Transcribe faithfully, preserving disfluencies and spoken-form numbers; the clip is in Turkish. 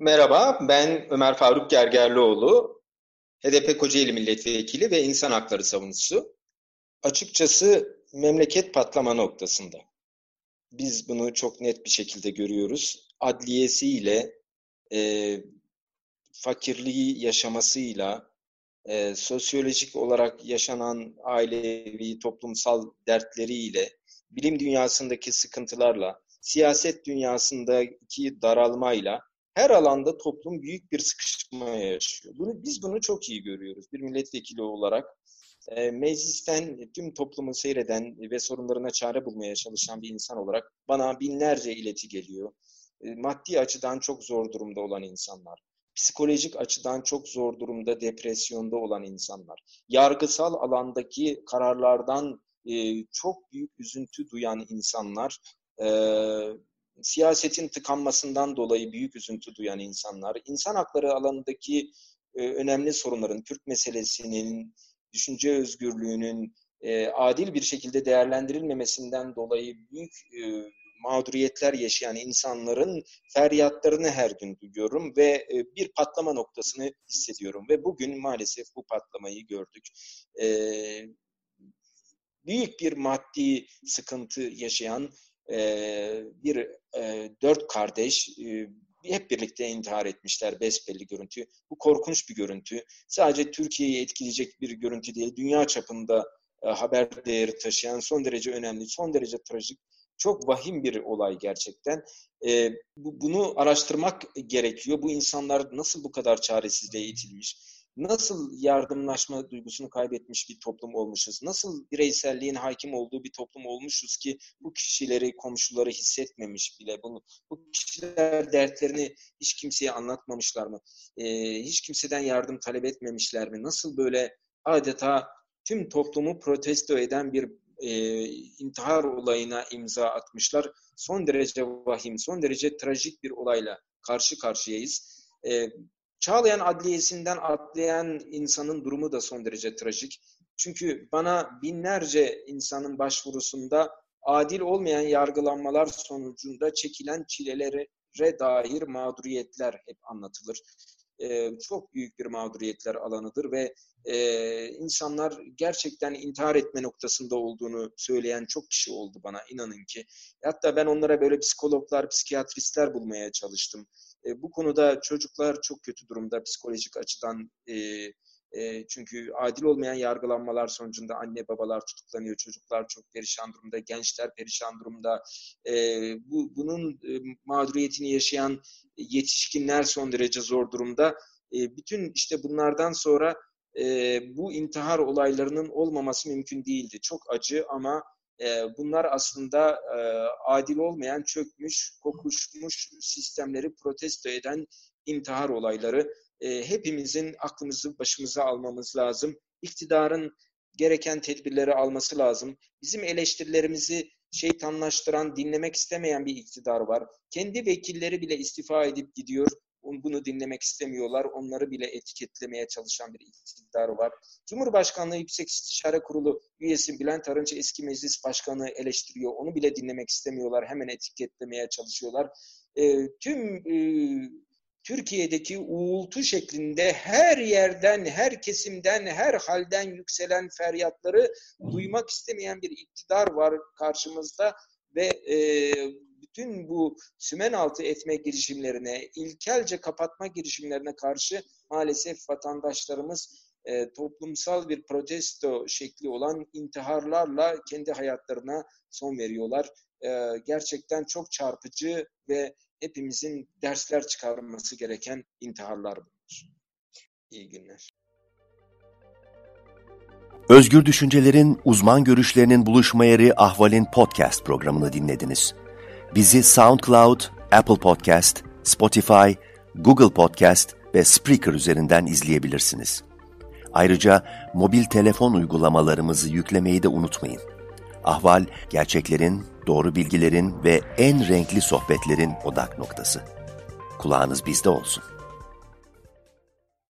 Merhaba, ben Ömer Faruk Gergerlioğlu, H D P Kocaeli Milletvekili ve İnsan Hakları Savunucusu. Açıkçası memleket patlama noktasında. Biz bunu çok net bir şekilde görüyoruz. Adliyesiyle, e, fakirliği yaşamasıyla, e, sosyolojik olarak yaşanan ailevi, toplumsal dertleriyle, bilim dünyasındaki sıkıntılarla, siyaset dünyasındaki daralmayla her alanda toplum büyük bir sıkışma yaşıyor. Bunu, biz bunu çok iyi görüyoruz. Bir milletvekili olarak e, meclisten tüm toplumu seyreden ve sorunlarına çare bulmaya çalışan bir insan olarak bana binlerce ileti geliyor. E, maddi açıdan çok zor durumda olan insanlar, psikolojik açıdan çok zor durumda, depresyonda olan insanlar, yargısal alandaki kararlardan e, çok büyük üzüntü duyan insanlar, e, siyasetin tıkanmasından dolayı büyük üzüntü duyan insanlar, insan hakları alanındaki e, önemli sorunların, Kürt meselesinin, düşünce özgürlüğünün e, adil bir şekilde değerlendirilmemesinden dolayı büyük e, mağduriyetler yaşayan insanların feryatlarını her gün duyuyorum ve bir patlama noktasını hissediyorum. Ve bugün maalesef bu patlamayı gördük. Ee, büyük bir maddi sıkıntı yaşayan e, bir e, dört kardeş e, hep birlikte intihar etmişler, besbelli görüntü. Bu korkunç bir görüntü. Sadece Türkiye'yi etkileyecek bir görüntü değil, dünya çapında e, haber değeri taşıyan son derece önemli, son derece trajik, çok vahim bir olay gerçekten. E, bu, bunu araştırmak gerekiyor. Bu insanlar nasıl bu kadar çaresizliğe itilmiş? Nasıl yardımlaşma duygusunu kaybetmiş bir toplum olmuşuz? Nasıl bireyselliğin hakim olduğu bir toplum olmuşuz ki bu kişileri, komşuları hissetmemiş bile bunu? Bu kişiler dertlerini hiç kimseye anlatmamışlar mı? E, hiç kimseden yardım talep etmemişler mi? Nasıl böyle adeta tüm toplumu protesto eden bir e, intihar olayına imza atmışlar? Son derece vahim, son derece trajik bir olayla karşı karşıyayız. E, Çağlayan Adliyesi'nden atlayan insanın durumu da son derece trajik. Çünkü bana binlerce insanın başvurusunda adil olmayan yargılanmalar sonucunda çekilen çilelere dair mağduriyetler hep anlatılır. Ee, çok büyük bir mağduriyetler alanıdır ve e, insanlar gerçekten intihar etme noktasında olduğunu söyleyen çok kişi oldu bana, inanın ki. Hatta ben onlara böyle psikologlar, psikiyatristler bulmaya çalıştım. E, bu konuda çocuklar çok kötü durumda psikolojik açıdan. E, e, çünkü adil olmayan yargılanmalar sonucunda anne babalar tutuklanıyor, çocuklar çok perişan durumda, gençler perişan durumda. E, bu bunun e, mağduriyetini yaşayan yetişkinler son derece zor durumda. E, bütün işte bunlardan sonra e, bu intihar olaylarının olmaması mümkün değildi. Çok acı ama bunlar aslında adil olmayan, çökmüş, kokuşmuş sistemleri protesto eden intihar olayları. Hepimizin aklımızı başımıza almamız lazım. İktidarın gereken tedbirleri alması lazım. Bizim eleştirilerimizi şeytanlaştıran, dinlemek istemeyen bir iktidar var. Kendi vekilleri bile istifa edip gidiyor. Bunu dinlemek istemiyorlar. Onları bile etiketlemeye çalışan bir iktidar var. Cumhurbaşkanlığı Yüksek İstişare Kurulu üyesi Bülent Arınç eski meclis başkanı eleştiriyor. Onu bile dinlemek istemiyorlar. Hemen etiketlemeye çalışıyorlar. E, tüm e, Türkiye'deki uğultu şeklinde her yerden, her kesimden, her halden yükselen feryatları duymak istemeyen bir iktidar var karşımızda ve e, bütün bu sümen altı etme girişimlerine, ilkelce kapatma girişimlerine karşı maalesef vatandaşlarımız e, toplumsal bir protesto şekli olan intiharlarla kendi hayatlarına son veriyorlar. E, gerçekten çok çarpıcı ve hepimizin dersler çıkarması gereken intiharlar bunlar. İyi günler. Özgür düşüncelerin, uzman görüşlerinin buluşma yeri Ahval'in podcast programını dinlediniz. Bizi SoundCloud, Apple Podcast, Spotify, Google Podcast ve Spreaker üzerinden izleyebilirsiniz. Ayrıca mobil telefon uygulamalarımızı yüklemeyi de unutmayın. Ahval, gerçeklerin, doğru bilgilerin ve en renkli sohbetlerin odak noktası. Kulağınız bizde olsun.